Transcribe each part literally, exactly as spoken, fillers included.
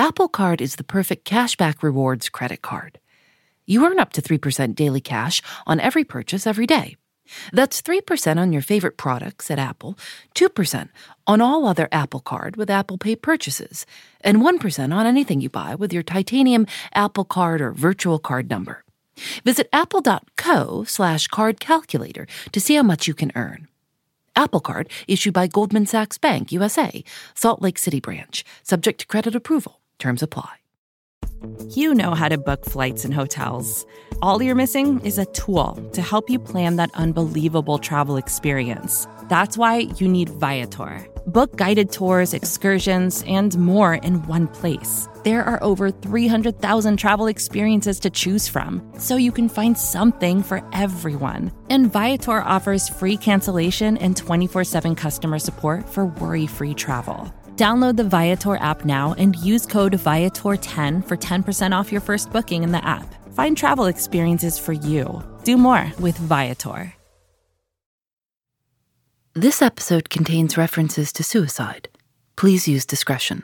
Apple Card is the perfect cashback rewards credit card. You earn up to three percent daily cash on every purchase every day. That's three percent on your favorite products at Apple, two percent on all other Apple Card with Apple Pay purchases, and one percent on anything you buy with your titanium Apple Card or virtual card number. Visit apple.co slash card calculator to see how much you can earn. Apple Card issued by Goldman Sachs Bank, U S A, Salt Lake City branch, subject to credit approval. Terms apply. You know how to book flights and hotels. All you're missing is a tool to help you plan that unbelievable travel experience. That's why you need Viator. Book guided tours, excursions, and more in one place. There are over three hundred thousand travel experiences to choose from, so you can find something for everyone. And Viator offers free cancellation and twenty-four seven customer support for worry-free travel. Download the Viator app now and use code Viator ten for ten percent off your first booking in the app. Find travel experiences for you. Do more with Viator. This episode contains references to suicide. Please use discretion.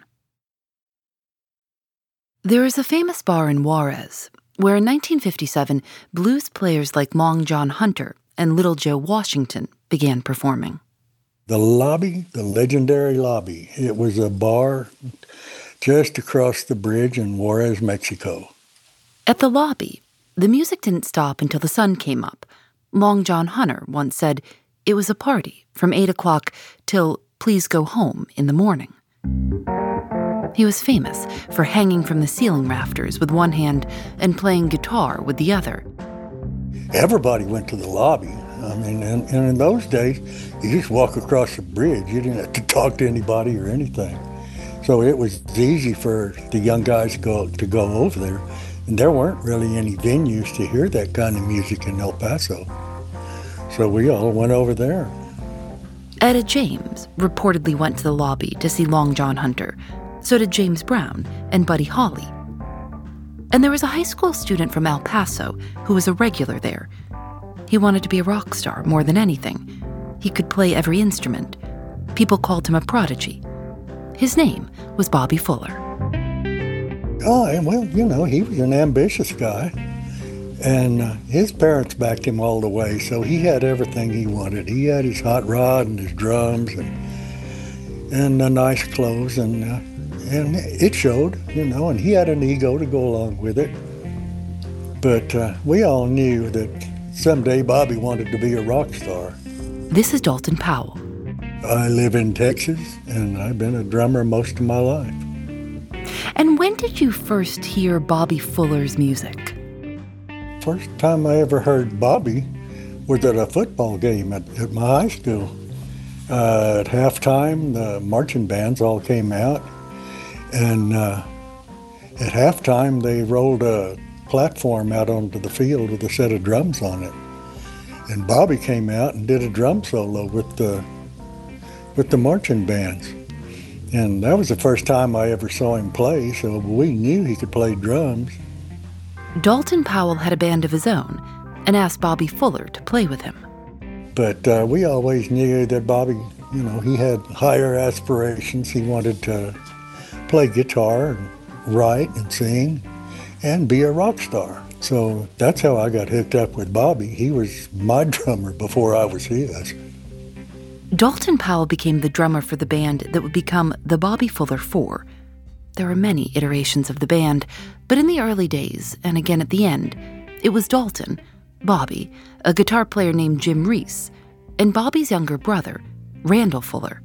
There is a famous bar in Juarez where in nineteen fifty-seven, blues players like Long John Hunter and Little Joe Washington began performing. The Lobby, the legendary Lobby. It was a bar just across the bridge in Juarez, Mexico. At the Lobby, the music didn't stop until the sun came up. Long John Hunter once said it was a party from eight o'clock till please go home in the morning. He was famous for hanging from the ceiling rafters with one hand and playing guitar with the other. Everybody went to the Lobby. I mean, and, and in those days, you just walk across the bridge. You didn't have to talk to anybody or anything. So it was easy for the young guys to go to go over there. And there weren't really any venues to hear that kind of music in El Paso. So we all went over there. Etta James reportedly went to the Lobby to see Long John Hunter. So did James Brown and Buddy Holly. And there was a high school student from El Paso who was a regular there. He wanted to be a rock star more than anything. He could play every instrument. People called him a prodigy. His name was Bobby Fuller. Oh, and well, you know, he was an ambitious guy. And uh, his parents backed him all the way, so he had everything he wanted. He had his hot rod and his drums and and the nice clothes, and uh, and it showed, you know, and he had an ego to go along with it. But uh, we all knew that someday Bobby wanted to be a rock star. This is Dalton Powell. I live in Texas, and I've been a drummer most of my life. And when did you first hear Bobby Fuller's music? First time I ever heard Bobby was at a football game at, at my high school. Uh, at halftime, the marching bands all came out, and uh, at halftime they rolled a platform out onto the field with a set of drums on it. And Bobby came out and did a drum solo with the with the marching bands. And that was the first time I ever saw him play, so we knew he could play drums. Dalton Powell had a band of his own and asked Bobby Fuller to play with him. But uh, we always knew that Bobby, you know, he had higher aspirations. He wanted to play guitar and write and sing and be a rock star. So that's how I got hooked up with Bobby. He was my drummer before I was his. Dalton Powell became the drummer for the band that would become the Bobby Fuller Four. There were many iterations of the band, but in the early days, and again at the end, it was Dalton, Bobby, a guitar player named Jim Reese, and Bobby's younger brother, Randall Fuller.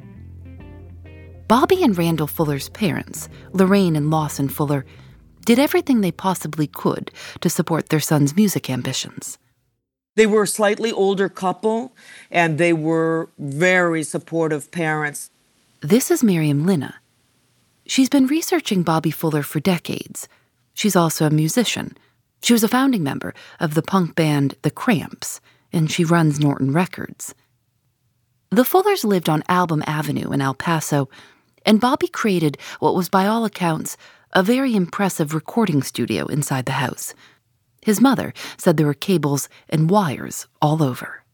Bobby and Randall Fuller's parents, Lorraine and Lawson Fuller, did everything they possibly could to support their son's music ambitions. They were a slightly older couple, and they were very supportive parents. This is Miriam Linna. She's been researching Bobby Fuller for decades. She's also a musician. She was a founding member of the punk band The Cramps, and she runs Norton Records. The Fullers lived on Album Avenue in El Paso, and Bobby created what was, by all accounts, a very impressive recording studio inside the house. His mother said there were cables and wires all over.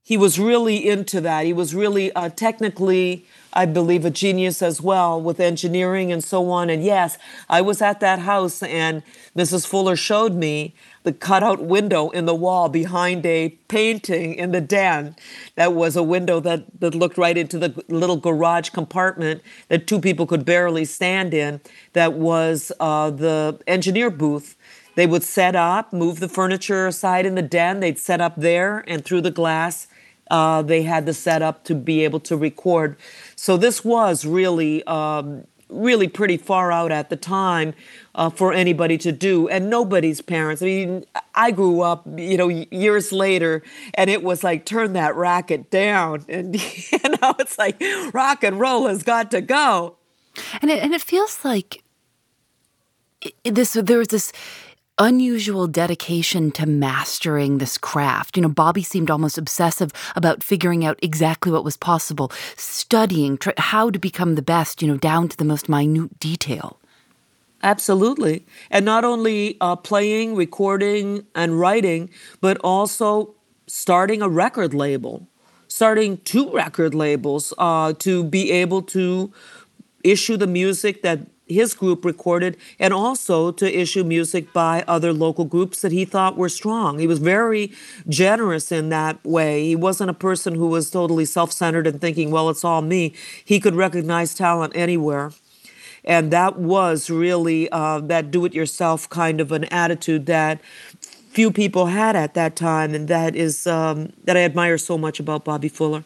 he was really into that. He was really uh, technically, I believe, a genius as well with engineering and so on. And yes, I was at that house, and Missus Fuller showed me the cutout window in the wall behind a painting in the den. That was a window that, that looked right into the little garage compartment that two people could barely stand in. That was uh, the engineer booth. They would set up, move the furniture aside in the den. They'd set up there, and through the glass, uh, they had the setup to be able to record. So this was really, um, really pretty far out at the time uh, for anybody to do, and nobody's parents. I mean, I grew up, you know, years later, and it was like, turn that racket down, and you know, it's like rock and roll has got to go. And it, and it feels like it, this. There was this unusual dedication to mastering this craft. You know, Bobby seemed almost obsessive about figuring out exactly what was possible, studying tr- how to become the best, you know, down to the most minute detail. Absolutely. And not only uh, playing, recording, and writing, but also starting a record label, starting two record labels uh, to be able to issue the music that his group recorded, and also to issue music by other local groups that he thought were strong. He was very generous in that way. He wasn't a person who was totally self-centered and thinking, well, it's all me. He could recognize talent anywhere. And that was really uh, that do-it-yourself kind of an attitude that few people had at that time, and that is um, that I admire so much about Bobby Fuller.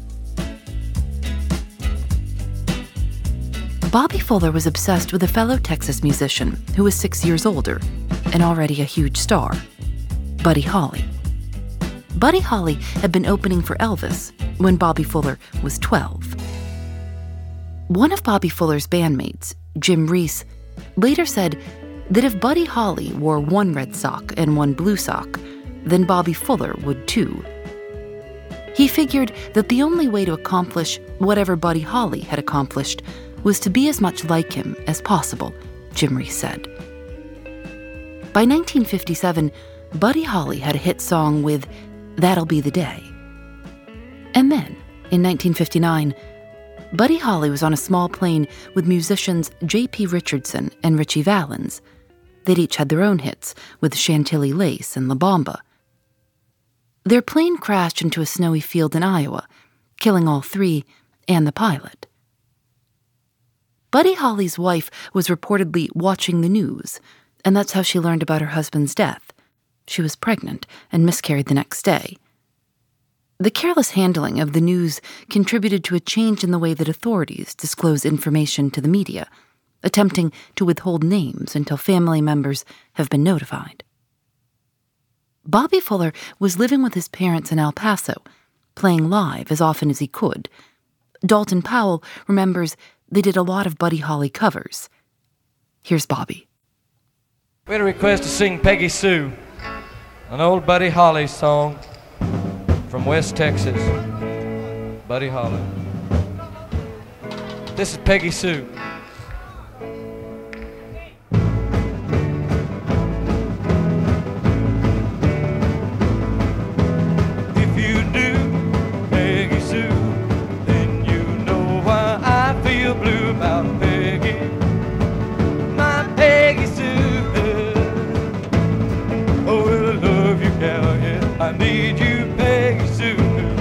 Bobby Fuller was obsessed with a fellow Texas musician who was six years older and already a huge star, Buddy Holly. Buddy Holly had been opening for Elvis when Bobby Fuller was twelve. One of Bobby Fuller's bandmates, Jim Reese, later said that if Buddy Holly wore one red sock and one blue sock, then Bobby Fuller would too. He figured that the only way to accomplish whatever Buddy Holly had accomplished was to be as much like him as possible, Jim Reese said. By nineteen fifty-seven, Buddy Holly had a hit song with That'll Be the Day. And then, in nineteen fifty-nine, Buddy Holly was on a small plane with musicians J P Richardson and Ritchie Valens. They'd each had their own hits with Chantilly Lace and La Bamba. Their plane crashed into a snowy field in Iowa, killing all three and the pilot. Buddy Holly's wife was reportedly watching the news, and that's how she learned about her husband's death. She was pregnant and miscarried the next day. The careless handling of the news contributed to a change in the way that authorities disclose information to the media, attempting to withhold names until family members have been notified. Bobby Fuller was living with his parents in El Paso, playing live as often as he could. Dalton Powell remembers they did a lot of Buddy Holly covers. Here's Bobby. We had a request to sing Peggy Sue, an old Buddy Holly song from West Texas. Buddy Holly. This is Peggy Sue. If you do, Peggy Sue, then you know why I feel blue about Peggy, my Peggy Sue. Oh, I love you, gal, yeah, I need you, Peggy Sue.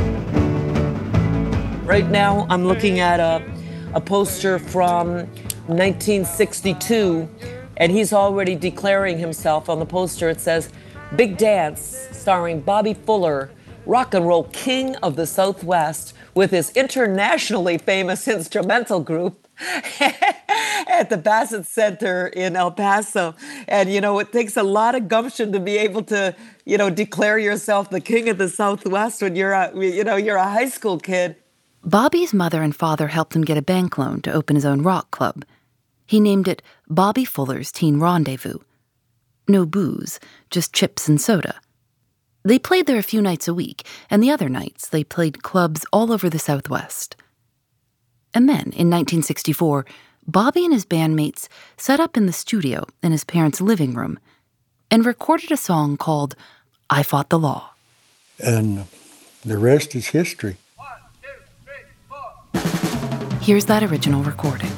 Right now, I'm looking at a, a poster from nineteen sixty-two, and he's already declaring himself on the poster. It says, Big Dance, starring Bobby Fuller, rock and roll king of the Southwest, with his internationally famous instrumental group at the Bassett Center in El Paso. And, you know, it takes a lot of gumption to be able to, you know, declare yourself the king of the Southwest when you're a, you know, you're a high school kid. Bobby's mother and father helped him get a bank loan to open his own rock club. He named it Bobby Fuller's Teen Rendezvous. No booze, just chips and soda. They played there a few nights a week, and the other nights they played clubs all over the Southwest. And then, in nineteen sixty-four, Bobby and his bandmates set up in the studio in his parents' living room and recorded a song called I Fought the Law. And The rest is history. One, two, three, four. Here's that original recording.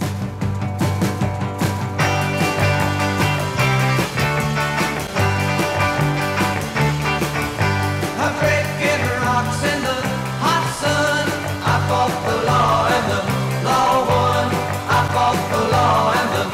I'm breaking rocks in the hot sun. I fought the law and the law won. I fought the law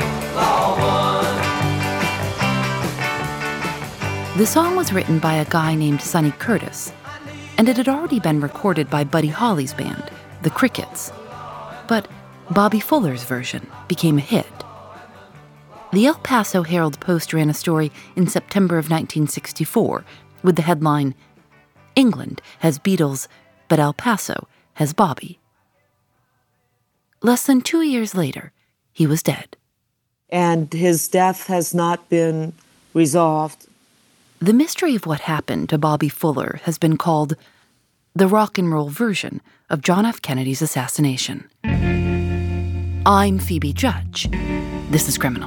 and the law won. The song was written by a guy named Sonny Curtis, and it had already been recorded by Buddy Holly's band, The Crickets. But Bobby Fuller's version became a hit. The El Paso Herald-Post ran a story in September of nineteen sixty-four with the headline, "England has Beatles, but El Paso has Bobby." Less than two years later, he was dead. And his death has not been resolved. The mystery of what happened to Bobby Fuller has been called the rock and roll version of John F. Kennedy's assassination. I'm Phoebe Judge. This is Criminal.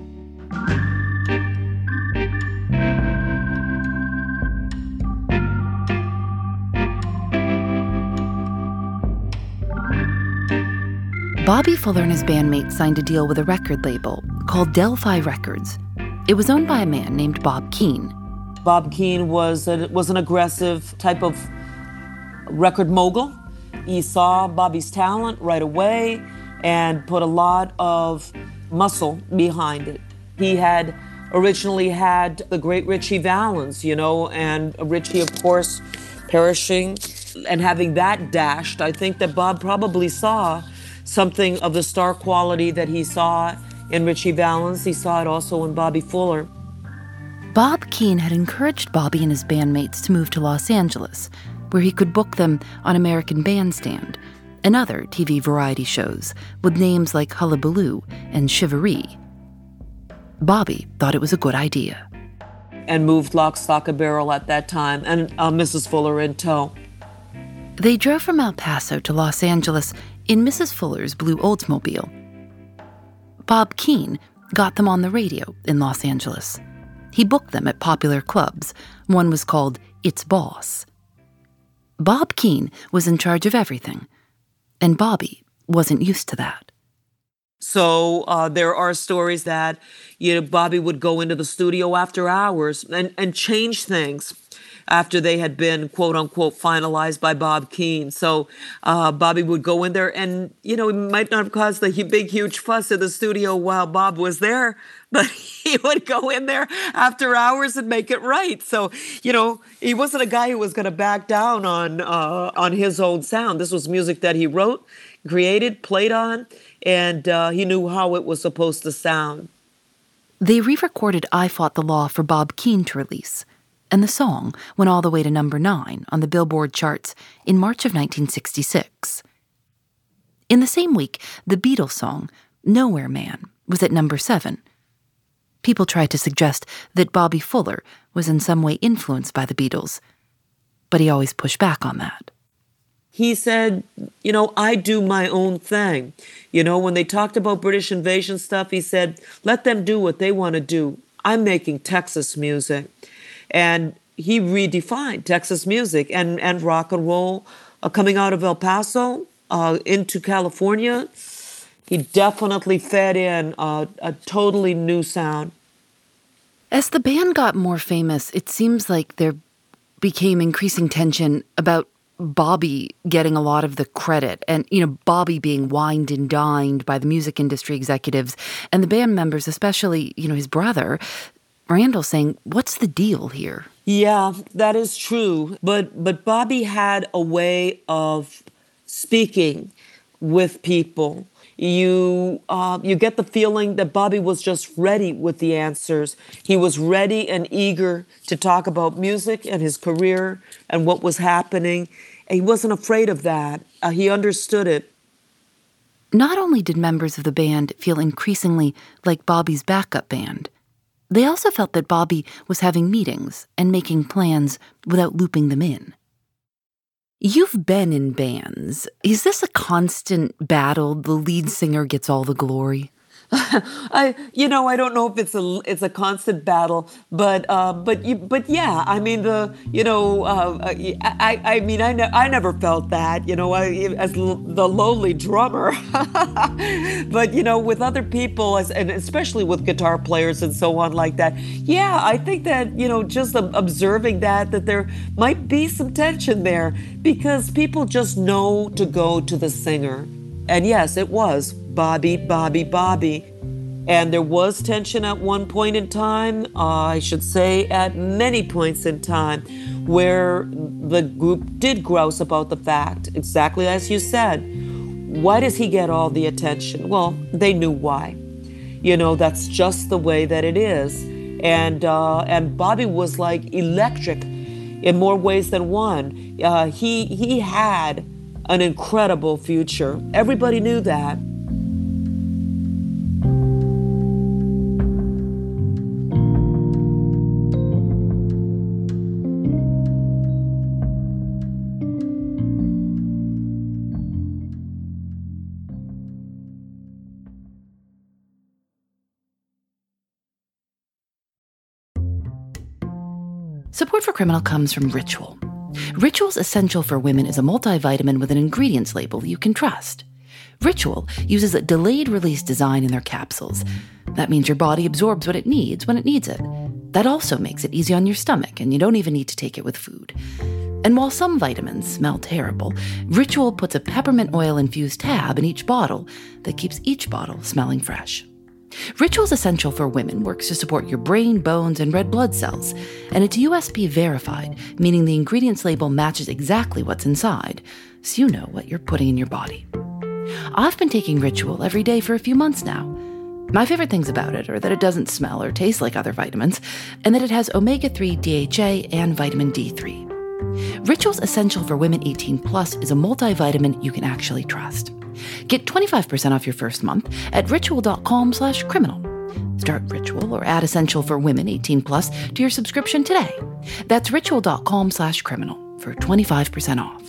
Bobby Fuller and his bandmates signed a deal with a record label called Delphi Records. It was owned by a man named Bob Keane. Bob Keane was a, was an aggressive type of record mogul. He saw Bobby's talent right away and put a lot of muscle behind it. He had originally had the great Ritchie Valens, you know, and Ritchie, of course, perishing and having that dashed. I think that Bob probably saw something of the star quality that he saw in Ritchie Valens. He saw it also in Bobby Fuller. Bob Keane had encouraged Bobby and his bandmates to move to Los Angeles, where he could book them on American Bandstand and other T V variety shows with names like Hullabaloo and Shivaree. Bobby thought it was a good idea. And moved lock, stock, and barrel at that time, and uh, Missus Fuller in tow. They drove from El Paso to Los Angeles in Missus Fuller's blue Oldsmobile. Bob Keane got them on the radio in Los Angeles. He booked them at popular clubs. One was called It's Boss. Bob Keane was in charge of everything, and Bobby wasn't used to that. So uh, there are stories that, you know, Bobby would go into the studio after hours and, and change things after they had been, quote unquote, finalized by Bob Keane. So uh, Bobby would go in there and, you know, it might not have caused the big, huge fuss in the studio while Bob was there, but he would go in there after hours and make it right. So, you know, he wasn't a guy who was going to back down on uh, on his own sound. This was music that he wrote, created, played on, and uh, he knew how it was supposed to sound. They re-recorded I Fought the Law for Bob Keane to release, and the song went all the way to number nine on the Billboard charts in March of nineteen sixty-six. In the same week, the Beatles song, Nowhere Man, was at number seven. People tried to suggest that Bobby Fuller was in some way influenced by the Beatles, but he always pushed back on that. He said, you know, I do my own thing. You know, when they talked about British invasion stuff, he said, let them do what they want to do. I'm making Texas music. And he redefined Texas music and, and rock and roll uh, coming out of El Paso uh, into California. He definitely fed in uh, a totally new sound. As the band got more famous, it seems like there became increasing tension about Bobby getting a lot of the credit and, you know, Bobby being wined and dined by the music industry executives and the band members, especially, you know, his brother, Randall, saying, what's the deal here? Yeah, that is true. But but Bobby had a way of speaking with people. You uh, you get the feeling that Bobby was just ready with the answers. He was ready and eager to talk about music and his career and what was happening. And he wasn't afraid of that. Uh, he understood it. Not only did members of the band feel increasingly like Bobby's backup band, they also felt that Bobby was having meetings and making plans without looping them in. You've been in bands. Is this a constant battle? The lead singer gets all the glory? I, you know, I don't know if it's a it's a constant battle, but uh, but you, but yeah, I mean the, you know, uh, I I mean I ne- I never felt that, you know, I, as l- the lowly drummer, but you know, with other people, as, and especially with guitar players and so on like that, yeah, I think that, you know, just observing that that there might be some tension there because people just know to go to the singer, and yes, it was Bobby, Bobby, Bobby. And there was tension at one point in time, uh, I should say at many points in time, where the group did grouse about the fact, exactly as you said. Why does he get all the attention? Well, they knew why. You know, that's just the way that it is. And, uh, and Bobby was like electric in more ways than one. Uh, he, he had an incredible future. Everybody knew that. Support for Criminal comes from Ritual. Ritual's Essential for Women is a multivitamin with an ingredients label you can trust. Ritual uses a delayed-release design in their capsules. That means your body absorbs what it needs when it needs it. That also makes it easy on your stomach, and you don't even need to take it with food. And while some vitamins smell terrible, Ritual puts a peppermint oil-infused tab in each bottle that keeps each bottle smelling fresh. Ritual's Essential for Women works to support your brain, bones, and red blood cells, and it's U S P verified, meaning the ingredients label matches exactly what's inside, so you know what you're putting in your body. I've been taking Ritual every day for a few months now. My favorite things about it are that it doesn't smell or taste like other vitamins, and that it has omega three D H A and vitamin D three. Ritual's Essential for Women eighteen plus is a multivitamin you can actually trust. Get twenty-five percent off your first month at ritual.com slash criminal. Start Ritual or add Essential for Women eighteen plus to your subscription today. That's ritual.com slash criminal for twenty-five percent off.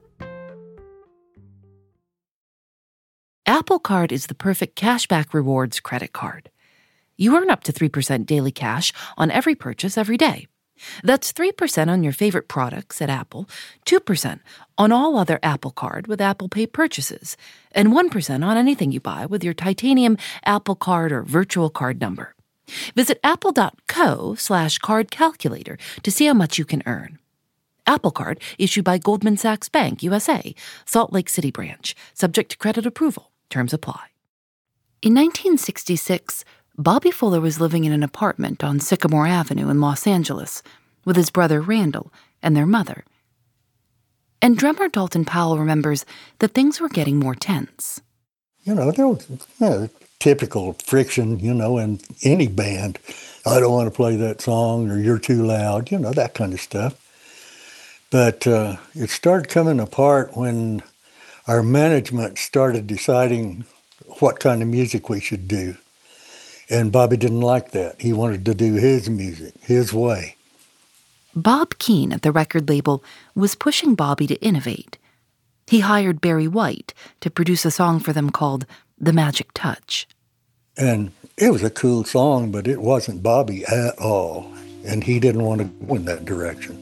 Apple Card is the perfect cashback rewards credit card. You earn up to three percent daily cash on every purchase every day. That's three percent on your favorite products at Apple, two percent on all other Apple Card with Apple Pay purchases, and one percent on anything you buy with your titanium Apple Card or virtual card number. Visit apple.co slash card calculator to see how much you can earn. Apple Card issued by Goldman Sachs Bank, U S A, Salt Lake City branch, subject to credit approval. Terms apply. In nineteen sixty-six, Bobby Fuller was living in an apartment on Sycamore Avenue in Los Angeles with his brother Randall and their mother. And drummer Dalton Powell remembers that things were getting more tense. You know, there was you know, typical friction, you know, in any band. I don't want to play that song, or you're too loud, you know, that kind of stuff. But uh, it started coming apart when our management started deciding what kind of music we should do. And Bobby didn't like that. He wanted to do his music, his way. Bob Keane at the record label was pushing Bobby to innovate. He hired Barry White to produce a song for them called The Magic Touch. And it was a cool song, but it wasn't Bobby at all. And he didn't want to go in that direction.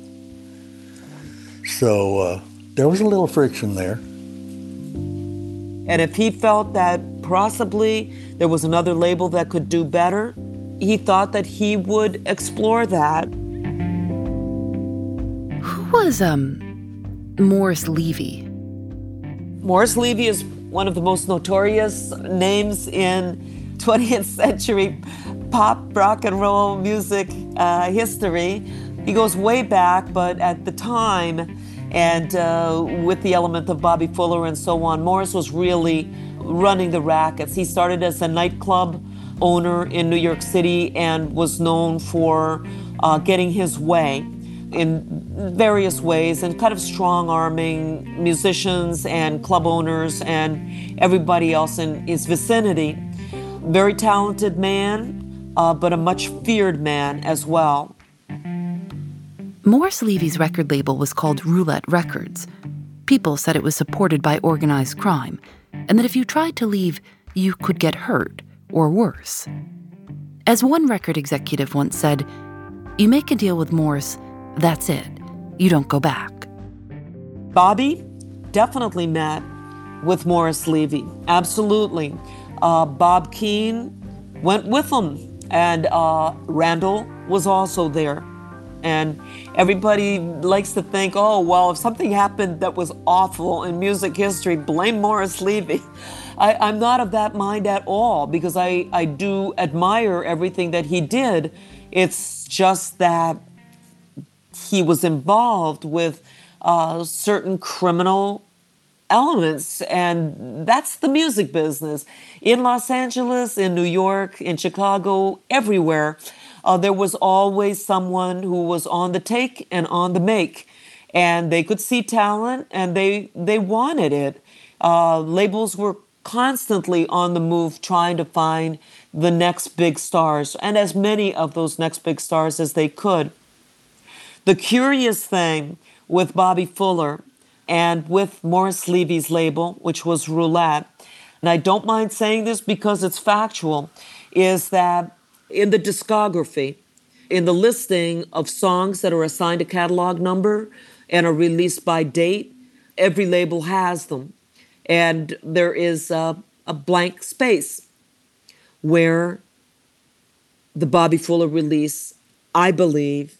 So uh, there was a little friction there. And if he felt that possibly there was another label that could do better, he thought that he would explore that. Who was, um, Morris Levy? Morris Levy is one of the most notorious names in twentieth century pop, rock and roll music uh, history. He goes way back, but at the time, and uh, with the element of Bobby Fuller and so on, Morris was really running the rackets. He started as a nightclub owner in New York City and was known for uh, getting his way in various ways and kind of strong-arming musicians and club owners and everybody else in his vicinity. Very talented man, uh, but a much feared man as well. Morris Levy's record label was called Roulette Records. People said it was supported by organized crime, and that if you tried to leave, you could get hurt or worse. As one record executive once said, "You make a deal with Morris, that's it. You don't go back." Bobby definitely met with Morris Levy. Absolutely. Uh, Bob Keane went with him, and uh, Randall was also there. And everybody likes to think, oh, well, if something happened that was awful in music history, blame Morris Levy. I, I'm not of that mind at all, because I, I do admire everything that he did. It's just that he was involved with uh, certain criminal elements, and that's the music business. In Los Angeles, in New York, in Chicago, everywhere, uh, there was always someone who was on the take and on the make, and they could see talent, and they they wanted it. Uh, labels were constantly on the move trying to find the next big stars, and as many of those next big stars as they could. The curious thing with Bobby Fuller and with Morris Levy's label, which was Roulette, and I don't mind saying this because it's factual, is that in the discography, in the listing of songs that are assigned a catalog number and are released by date, every label has them. And there is a, a blank space where the Bobby Fuller release, I believe,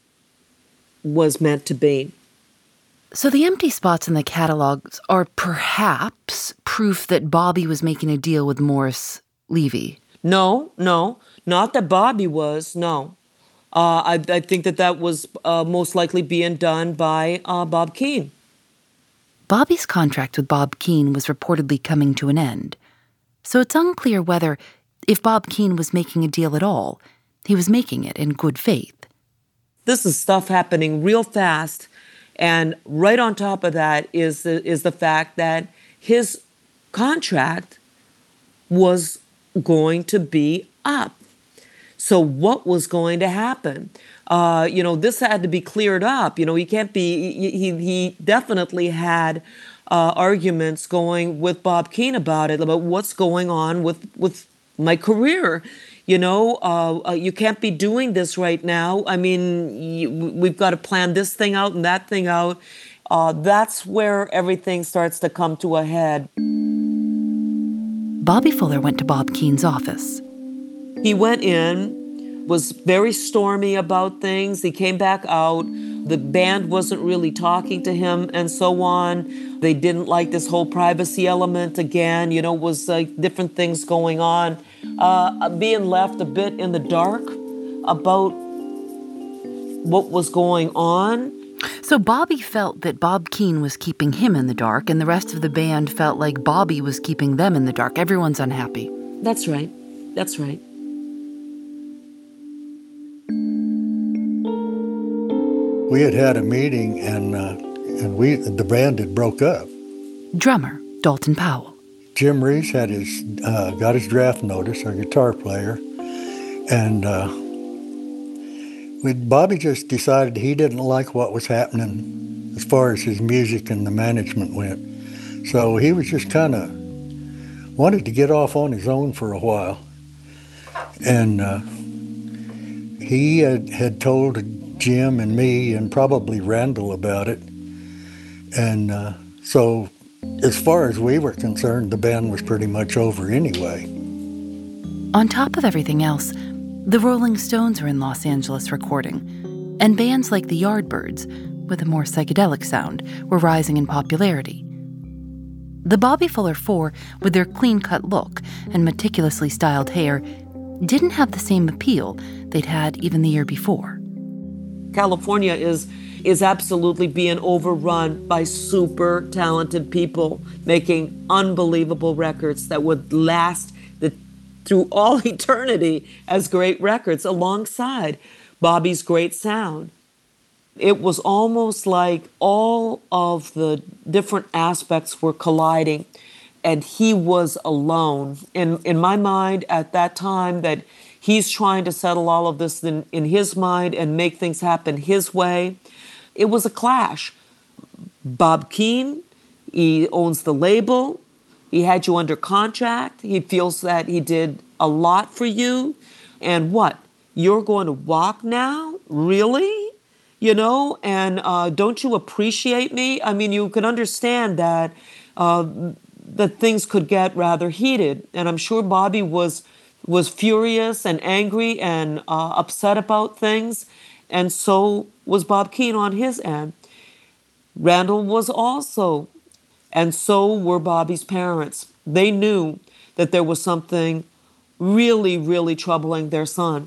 was meant to be. So the empty spots in the catalogs are perhaps proof that Bobby was making a deal with Morris Levy. No, no, not that Bobby was, no. Uh, I, I think that that was uh, most likely being done by uh, Bob Keane. Bobby's contract with Bob Keane was reportedly coming to an end, so it's unclear whether, if Bob Keane was making a deal at all, he was making it in good faith. This is stuff happening real fast, and right on top of that is the, is the fact that his contract was going to be up. So what was going to happen? Uh, you know, this had to be cleared up. You know, he can't be, he, he definitely had uh, arguments going with Bob Keane about it, about what's going on with, with my career. You know, uh, uh, you can't be doing this right now. I mean, you, we've got to plan this thing out and that thing out. Uh, that's where everything starts to come to a head. Bobby Fuller went to Bob Keane's office. He went in, was very stormy about things. He came back out. The band wasn't really talking to him and so on. They didn't like this whole privacy element again. You know, it was like different things going on. Uh, being left a bit in the dark about what was going on. So Bobby felt that Bob Keane was keeping him in the dark, and the rest of the band felt like Bobby was keeping them in the dark. Everyone's unhappy. That's right. That's right. We had had a meeting, and uh, and we the band had broke up. Drummer Dalton Powell. Jim Reese had his uh, got his draft notice, our guitar player, and uh, we Bobby just decided he didn't like what was happening as far as his music and the management went. So he was just kind of wanted to get off on his own for a while, and uh, he had, had told Jim and me and probably Randall about it, and uh, so. As far as we were concerned, the band was pretty much over anyway. On top of everything else, the Rolling Stones were in Los Angeles recording, and bands like the Yardbirds, with a more psychedelic sound, were rising in popularity. The Bobby Fuller Four, with their clean-cut look and meticulously styled hair, didn't have the same appeal they'd had even the year before. California is is absolutely being overrun by super talented people making unbelievable records that would last the, through all eternity as great records alongside Bobby's great sound. It was almost like all of the different aspects were colliding, and he was alone. In, in my mind at that time, that he's trying to settle all of this in, in his mind and make things happen his way. It was a clash. Bob Keane, he owns the label. He had you under contract. He feels that he did a lot for you. And what? You're going to walk now? Really? You know, and uh, don't you appreciate me? I mean, you can understand that uh, that things could get rather heated. And I'm sure Bobby was was furious and angry and uh, upset about things. And so was Bob Keene on his end. Randall was also, and so were Bobby's parents. They knew that there was something really, really troubling their son.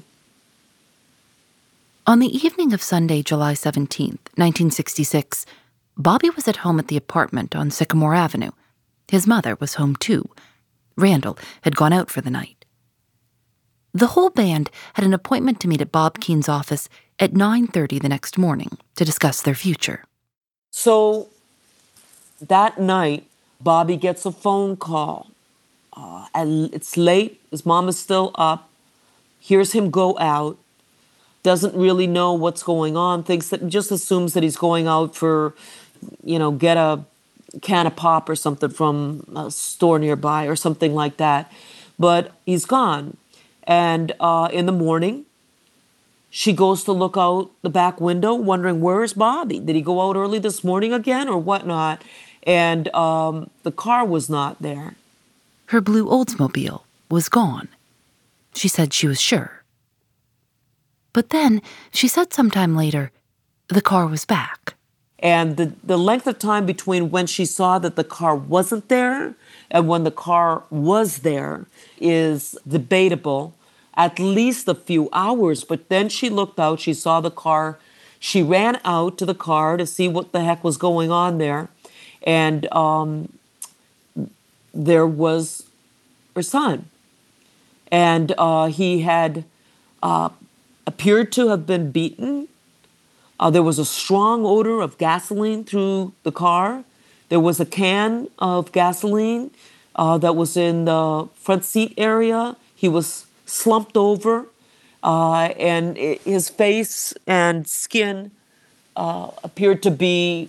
On the evening of Sunday, July seventeenth, nineteen sixty-six, Bobby was at home at the apartment on Sycamore Avenue. His mother was home too. Randall had gone out for the night. The whole band had an appointment to meet at Bob Keene's office at nine thirty the next morning to discuss their future. So that night, Bobby gets a phone call. Uh, and it's late. His mom is still up. Hears him go out. Doesn't really know what's going on. Thinks that, just assumes that he's going out for, you know, get a can of pop or something from a store nearby or something like that. But he's gone. And uh, in the morning, she goes to look out the back window, wondering, where's Bobby? Did he go out early this morning again or whatnot? And um, the car was not there. Her blue Oldsmobile was gone. She said she was sure. But then, she said sometime later, the car was back. And the, the length of time between when she saw that the car wasn't there and when the car was there is debatable, at least a few hours. But then she looked out, she saw the car. She ran out to the car to see what the heck was going on there. And um, there was her son. And uh, he had uh, appeared to have been beaten. Uh, there was a strong odor of gasoline through the car. There was a can of gasoline uh, that was in the front seat area. He was slumped over, uh, and it, his face and skin uh, appeared to be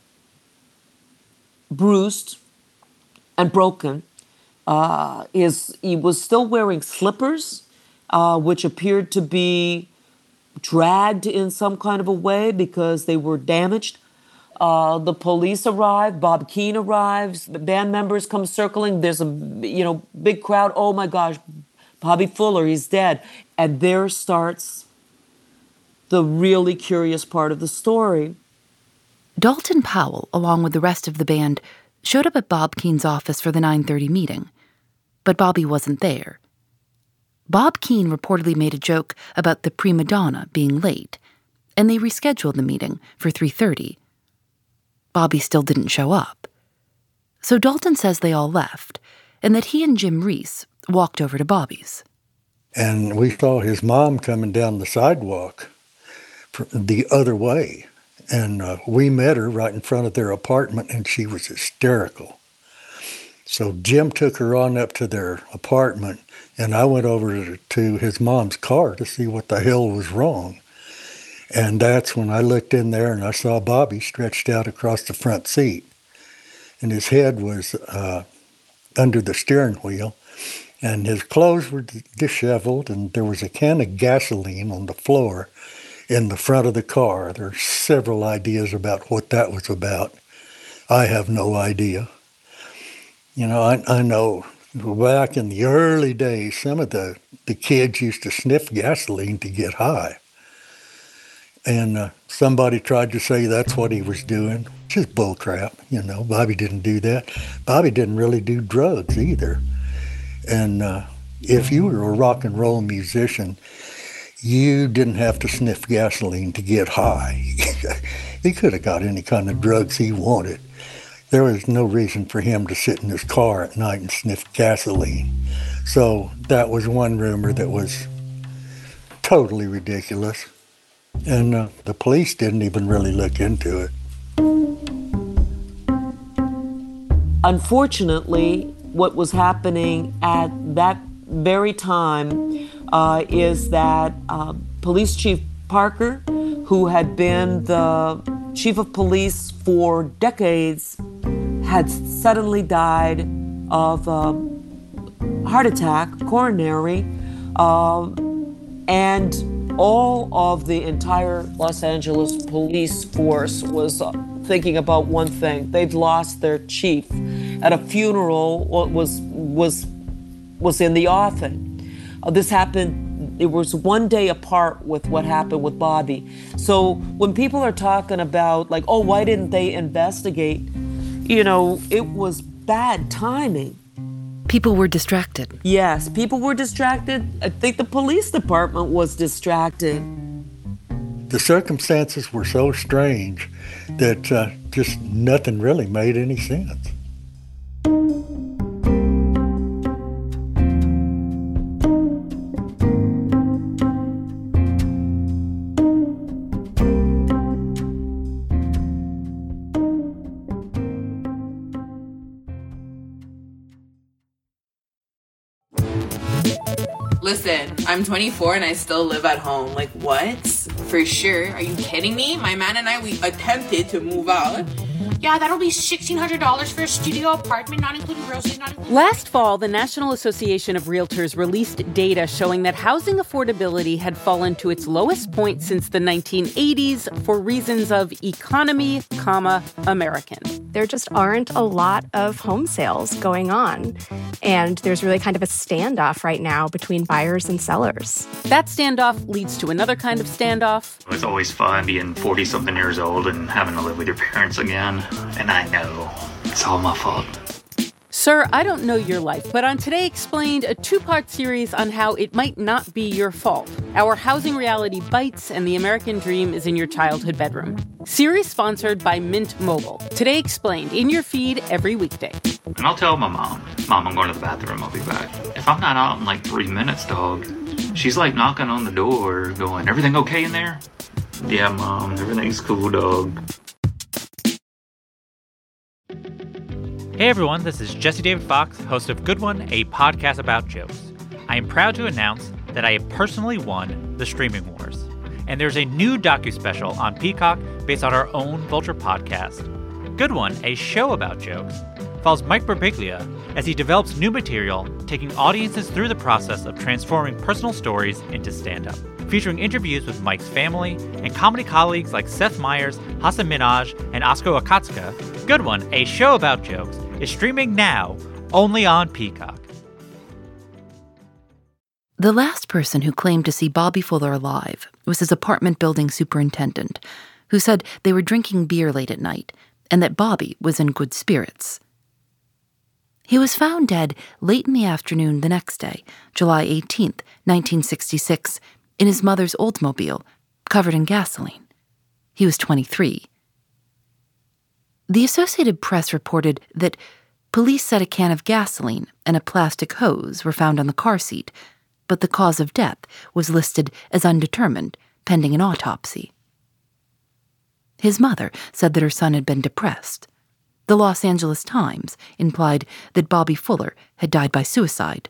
bruised and broken. Uh, his, he was still wearing slippers, uh, which appeared to be dragged in some kind of a way because they were damaged. Uh, the police arrived. Bob Keene arrives. The band members come circling. There's a you know big crowd. Oh my gosh, Bobby Fuller, he's dead. And there starts the really curious part of the story. Dalton Powell, along with the rest of the band, showed up at Bob Keene's office for the nine thirty meeting. But Bobby wasn't there. Bob Keene reportedly made a joke about the prima donna being late, and they rescheduled the meeting for three thirty. Bobby still didn't show up. So Dalton says they all left, and that he and Jim Reese walked over to Bobby's. And we saw his mom coming down the sidewalk the other way. And uh, we met her right in front of their apartment, and she was hysterical. So Jim took her on up to their apartment, and I went over to his mom's car to see what the hell was wrong. And that's when I looked in there and I saw Bobby stretched out across the front seat. And his head was uh, under the steering wheel, and his clothes were disheveled, and there was a can of gasoline on the floor in the front of the car. There are several ideas about what that was about. I have no idea. You know, I, I know back in the early days, some of the, the kids used to sniff gasoline to get high. And uh, somebody tried to say that's what he was doing. Just bullcrap, you know. Bobby didn't do that. Bobby didn't really do drugs either. And uh, if you were a rock and roll musician, you didn't have to sniff gasoline to get high. He could have got any kind of drugs he wanted. There was no reason for him to sit in his car at night and sniff gasoline. So that was one rumor that was totally ridiculous. And uh, the police didn't even really look into it. Unfortunately, what was happening at that very time uh, is that uh, Police Chief Parker, who had been the chief of police for decades, had suddenly died of a heart attack, coronary, uh, and all of the entire Los Angeles police force was uh, thinking about one thing. They'd lost their chief at a funeral was was was in the offing. Uh, this happened, it was one day apart with what happened with Bobby. So when people are talking about like, oh, why didn't they investigate? You know, it was bad timing. People were distracted. Yes, people were distracted. I think the police department was distracted. The circumstances were so strange that uh, just nothing really made any sense. Listen, I'm twenty-four and I still live at home. Like, what? For sure. Are you kidding me? My man and I, we attempted to move out. Yeah, that'll be sixteen hundred dollars for a studio apartment, not including groceries, not including... Last fall, the National Association of Realtors released data showing that housing affordability had fallen to its lowest point since the nineteen eighties for reasons of economy, comma, American. There just aren't a lot of home sales going on. And there's really kind of a standoff right now between buyers and sellers. That standoff leads to another kind of standoff. It's always fun being forty-something years old and having to live with your parents again. And I know it's all my fault. Sir, I don't know your life, but on Today Explained, a two-part series on how it might not be your fault. Our housing reality bites and the American dream is in your childhood bedroom. Series sponsored by Mint Mobile. Today Explained, in your feed every weekday. And I'll tell my mom, Mom, I'm going to the bathroom, I'll be back. If I'm not out in like three minutes, dog, she's like knocking on the door going, everything okay in there? Yeah, Mom, everything's cool, dog. Hey everyone, this is Jesse David Fox, host of Good One, a podcast about jokes. I am proud to announce that I have personally won the Streaming Wars. And there's a new docu-special on Peacock based on our own Vulture podcast. Good One, a show about jokes, follows Mike Birbiglia as he develops new material, taking audiences through the process of transforming personal stories into stand-up. Featuring interviews with Mike's family and comedy colleagues like Seth Meyers, Hasan Minhaj, and Oscar Akatsuka, Good One, a show about jokes, is streaming now only on Peacock. The last person who claimed to see Bobby Fuller alive was his apartment building superintendent, who said they were drinking beer late at night and that Bobby was in good spirits. He was found dead late in the afternoon the next day, July eighteenth, nineteen sixty-six, in his mother's Oldsmobile, covered in gasoline. He was twenty-three. The Associated Press reported that police said a can of gasoline and a plastic hose were found on the car seat, but the cause of death was listed as undetermined, pending an autopsy. His mother said that her son had been depressed. The Los Angeles Times implied that Bobby Fuller had died by suicide.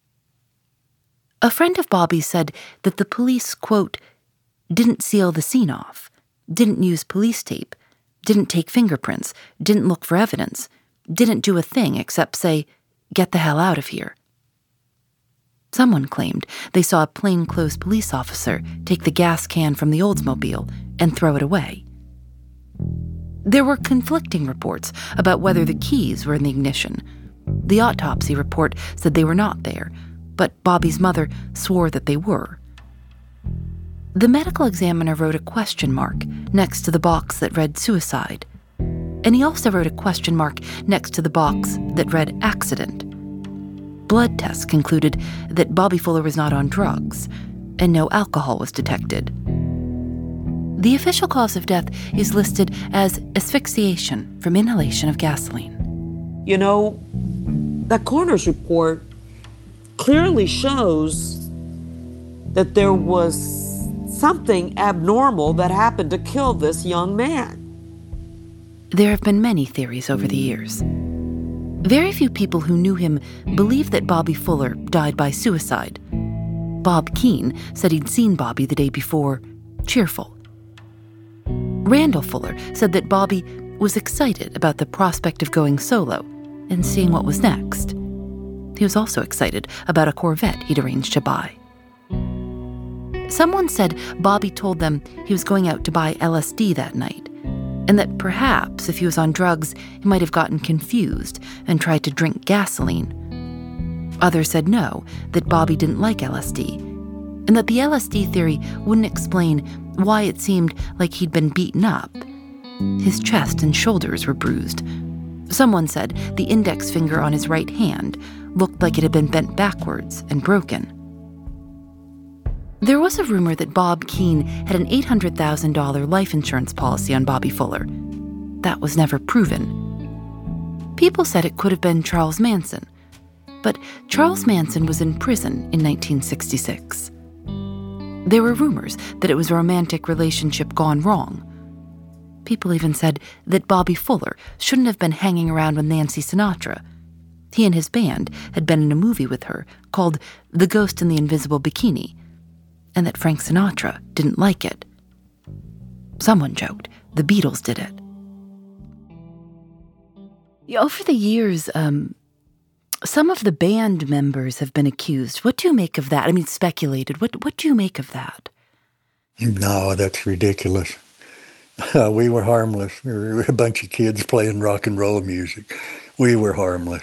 A friend of Bobby's said that the police, quote, didn't seal the scene off, didn't use police tape, didn't take fingerprints, didn't look for evidence, didn't do a thing except say, get the hell out of here. Someone claimed they saw a plainclothes police officer take the gas can from the Oldsmobile and throw it away. There were conflicting reports about whether the keys were in the ignition. The autopsy report said they were not there, but Bobby's mother swore that they were. The medical examiner wrote a question mark next to the box that read suicide, and he also wrote a question mark next to the box that read accident. Blood tests concluded that Bobby Fuller was not on drugs, and no alcohol was detected. The official cause of death is listed as asphyxiation from inhalation of gasoline. You know, that coroner's report clearly shows that there was something abnormal that happened to kill this young man. There have been many theories over the years. Very few people who knew him believed that Bobby Fuller died by suicide. Bob Keane said he'd seen Bobby the day before, cheerful. Randall Fuller said that Bobby was excited about the prospect of going solo and seeing what was next. He was also excited about a Corvette he'd arranged to buy. Someone said Bobby told them he was going out to buy L S D that night, and that perhaps if he was on drugs, he might have gotten confused and tried to drink gasoline. Others said no, that Bobby didn't like L S D, and that the L S D theory wouldn't explain why it seemed like he'd been beaten up. His chest and shoulders were bruised. Someone said the index finger on his right hand looked like it had been bent backwards and broken. There was a rumor that Bob Keene had an eight hundred thousand dollars life insurance policy on Bobby Fuller. That was never proven. People said it could have been Charles Manson, but Charles Manson was in prison in nineteen sixty-six. There were rumors that it was a romantic relationship gone wrong. People even said that Bobby Fuller shouldn't have been hanging around with Nancy Sinatra. He and his band had been in a movie with her called The Ghost in the Invisible Bikini, and that Frank Sinatra didn't like it. Someone joked the Beatles did it. Over the years, um, some of the band members have been accused. What do you make of that? I mean, speculated. What What do you make of that? No, that's ridiculous. Uh, we were harmless. We were a bunch of kids playing rock and roll music. We were harmless.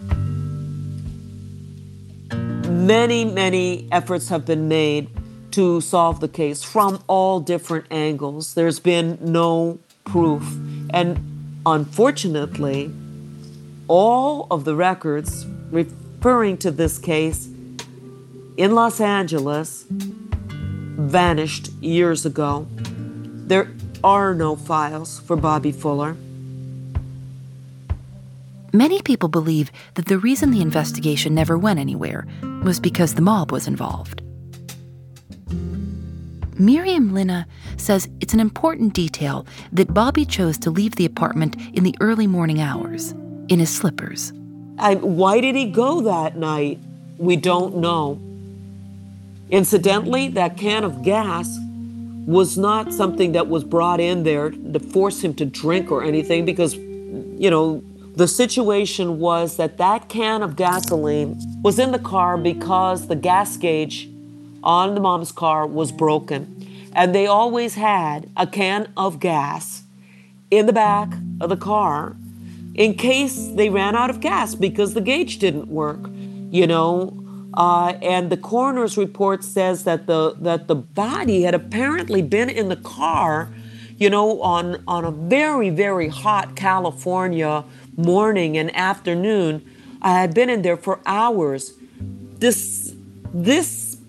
Many, many efforts have been made to solve the case from all different angles. There's been no proof. And unfortunately, all of the records referring to this case in Los Angeles vanished years ago. There are no files for Bobby Fuller. Many people believe that the reason the investigation never went anywhere was because the mob was involved. Miriam Linna says it's an important detail that Bobby chose to leave the apartment in the early morning hours, in his slippers. I, why did he go that night? We don't know. Incidentally, that can of gas was not something that was brought in there to force him to drink or anything, because, you know, the situation was that that can of gasoline was in the car because the gas gauge on the mom's car was broken. And they always had a can of gas in the back of the car in case they ran out of gas because the gauge didn't work, you know. Uh, and the coroner's report says that the that the body had apparently been in the car, you know, on, on a very, very hot California morning and afternoon. I had been in there for hours. This this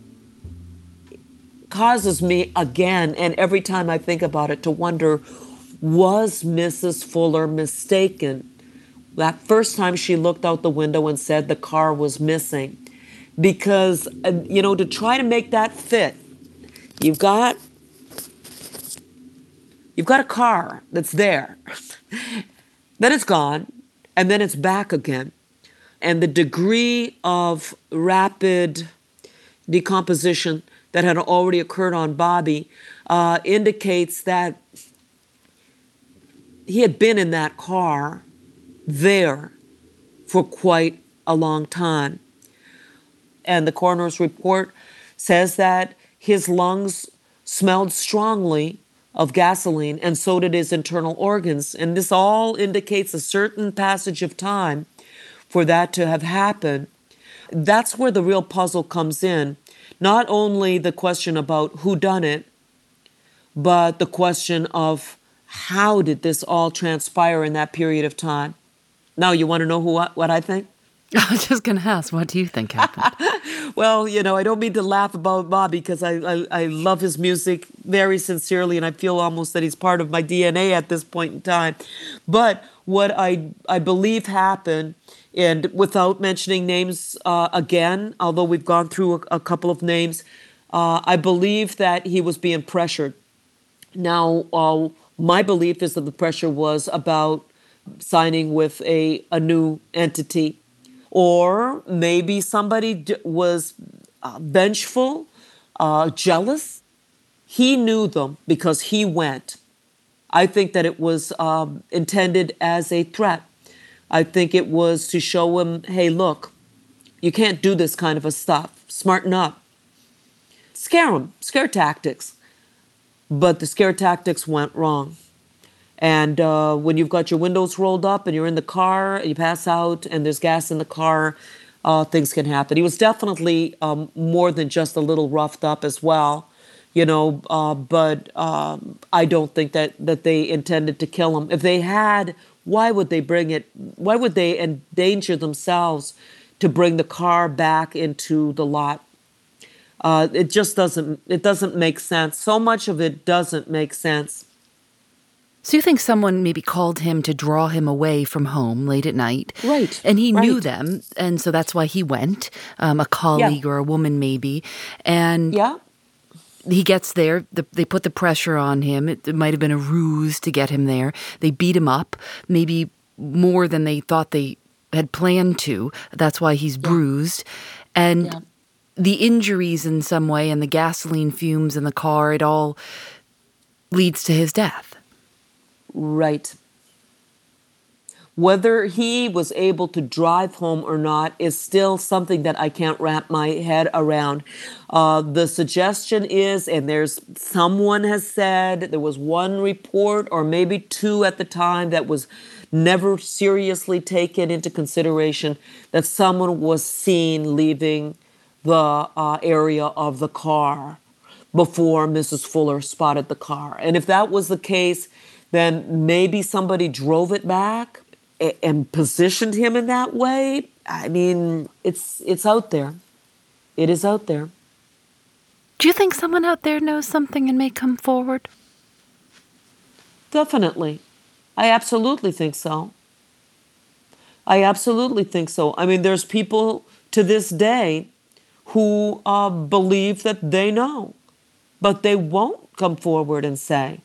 causes me again, and every time I think about it, to wonder, was Missus Fuller mistaken that first time she looked out the window and said the car was missing? Because, uh, you know, to try to make that fit, you've got, you've got a car that's there, then it's gone, and then it's back again. And the degree of rapid decomposition that had already occurred on Bobby uh, indicates that he had been in that car there for quite a long time. And the coroner's report says that his lungs smelled strongly of gasoline, and so did his internal organs. And this all indicates a certain passage of time for that to have happened. That's where the real puzzle comes in. Not only the question about who done it, but the question of how did this all transpire in that period of time? Now, you want to know who what I think? I was just going to ask, what do you think happened? Well, you know, I don't mean to laugh about Bobby because I, I, I love his music very sincerely, and I feel almost that he's part of my D N A at this point in time. But what I, I believe happened, and without mentioning names uh, again, although we've gone through a, a couple of names, uh, I believe that he was being pressured. Now, uh, my belief is that the pressure was about signing with a, a new entity. Or maybe somebody d- was uh, vengeful, uh, jealous. He knew them because he went. I think that it was um, intended as a threat. I think it was to show him, hey, look, You can't do this kind of a stuff. Smarten up. Scare them. Scare tactics. But the scare tactics went wrong. And uh, when you've got your windows rolled up and you're in the car, and you pass out and there's gas in the car, uh, things can happen. He was definitely um, more than just a little roughed up as well, you know, uh, but um, I don't think that, that they intended to kill him. If they had, why would they bring it, why would they endanger themselves to bring the car back into the lot? Uh, it just doesn't, it doesn't make sense. So much of it doesn't make sense. So you think someone maybe called him to draw him away from home late at night. Right. And he right. knew them, and so that's why he went, um, a colleague yeah. or a woman maybe. And yeah. he gets there, the, they put the pressure on him. It, it might have been a ruse to get him there. They beat him up, maybe more than they thought they had planned to. That's why he's yeah. bruised. And yeah. the injuries in some way and the gasoline fumes in the car, it all leads to his death. Right. Whether he was able to drive home or not is still something that I can't wrap my head around. Uh, the suggestion is, and there's someone has said, there was one report or maybe two at the time that was never seriously taken into consideration, that someone was seen leaving the uh, area of the car before Missus Fuller spotted the car. And if that was the case, then maybe somebody drove it back and positioned him in that way. I mean, it's it's out there. It is out there. Do you think someone out there knows something and may come forward? Definitely. I absolutely think so. I absolutely think so. I mean, there's people to this day who uh, believe that they know, but they won't come forward and say.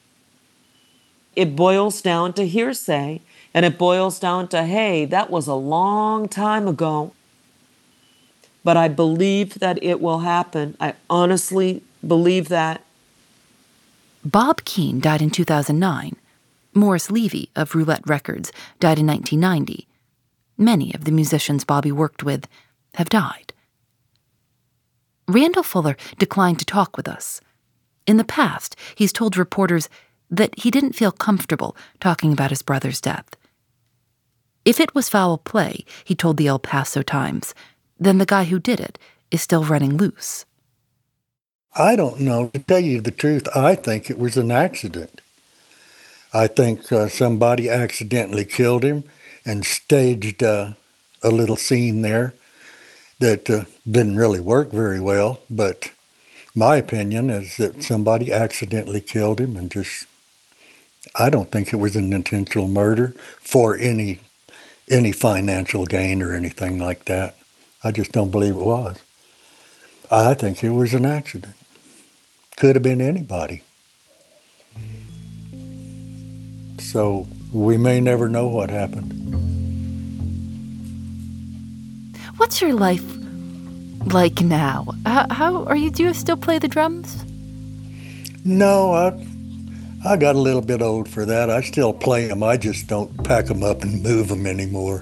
It boils down to hearsay, and it boils down to, hey, that was a long time ago. But I believe that it will happen. I honestly believe that. Bob Keane died in two thousand nine. Morris Levy of Roulette Records died in nineteen ninety. Many of the musicians Bobby worked with have died. Randall Fuller declined to talk with us. In the past, he's told reporters that he didn't feel comfortable talking about his brother's death. If it was foul play, he told the El Paso Times, then the guy who did it is still running loose. I don't know. To tell you the truth, I think it was an accident. I think uh, somebody accidentally killed him and staged uh, a little scene there that uh, didn't really work very well, but my opinion is that somebody accidentally killed him and just, I don't think it was an intentional murder for any any financial gain or anything like that. I just don't believe it was. I think it was an accident. Could have been anybody. So we may never know what happened. What's your life like now? How, how are you? Do you still play the drums? No, I I got a little bit old for that. I still play them. I just don't pack them up and move them anymore.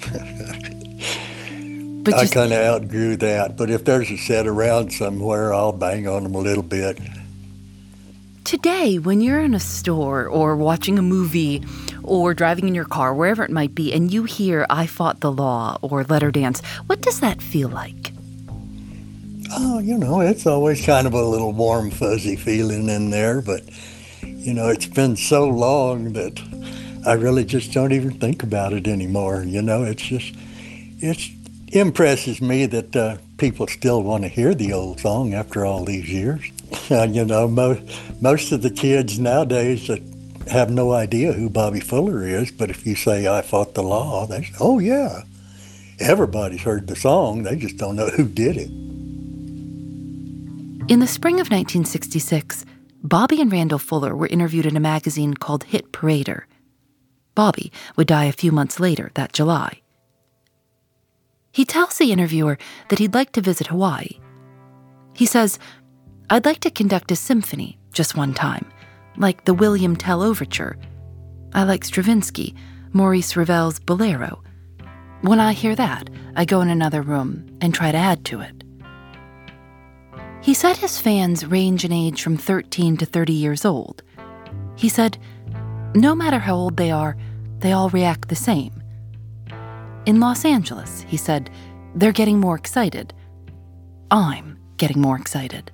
But I kind of outgrew that. But if there's a set around somewhere, I'll bang on them a little bit. Today, when you're in a store or watching a movie or driving in your car, wherever it might be, and you hear I Fought the Law or Let Her Dance, what does that feel like? Oh, you know, it's always kind of a little warm, fuzzy feeling in there, but, you know, it's been so long that I really just don't even think about it anymore. You know, it's just, it impresses me that uh, people still want to hear the old song after all these years. Uh, you know, most, most of the kids nowadays that have no idea who Bobby Fuller is, but if you say I Fought the Law, they say, oh yeah, everybody's heard the song, they just don't know who did it. In the spring of nineteen sixty-six, Bobby and Randall Fuller were interviewed in a magazine called Hit Parader. Bobby would die a few months later, that July. He tells the interviewer that he'd like to visit Hawaii. He says, I'd like to conduct a symphony just one time, like the William Tell Overture. I like Stravinsky, Maurice Ravel's Bolero. When I hear that, I go in another room and try to add to it. He said his fans range in age from thirteen to thirty years old. He said, no matter how old they are, they all react the same. In Los Angeles, he said, they're getting more excited. I'm getting more excited.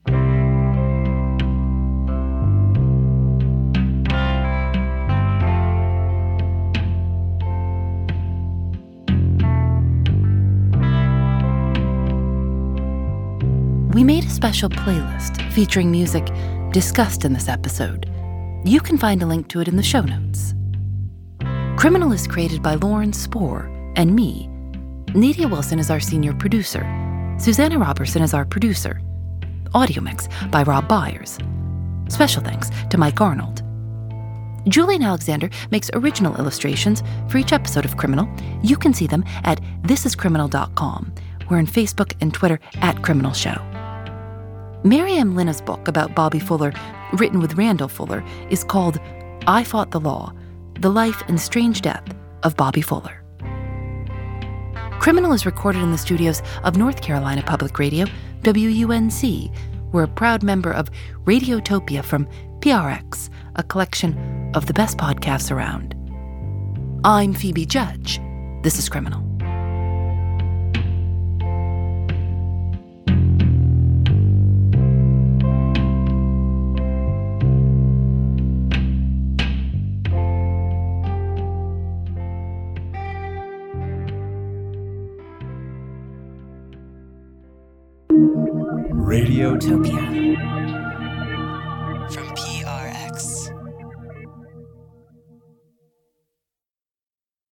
We made a special playlist featuring music discussed in this episode. You can find a link to it in the show notes. Criminal is created by Lauren Spohr and me. Nadia Wilson is our senior producer. Susanna Robertson is our producer. Audio mix by Rob Byers. Special thanks to Mike Arnold. Julian Alexander makes original illustrations for each episode of Criminal. You can see them at this is criminal dot com. We're on Facebook and Twitter at Criminal Show. Mary M. Linna's book about Bobby Fuller, written with Randall Fuller, is called I Fought the Law, The Life and Strange Death of Bobby Fuller. Criminal is recorded in the studios of North Carolina Public Radio, W U N C. We're a proud member of Radiotopia from P R X, a collection of the best podcasts around. I'm Phoebe Judge. This is Criminal. Radiotopia.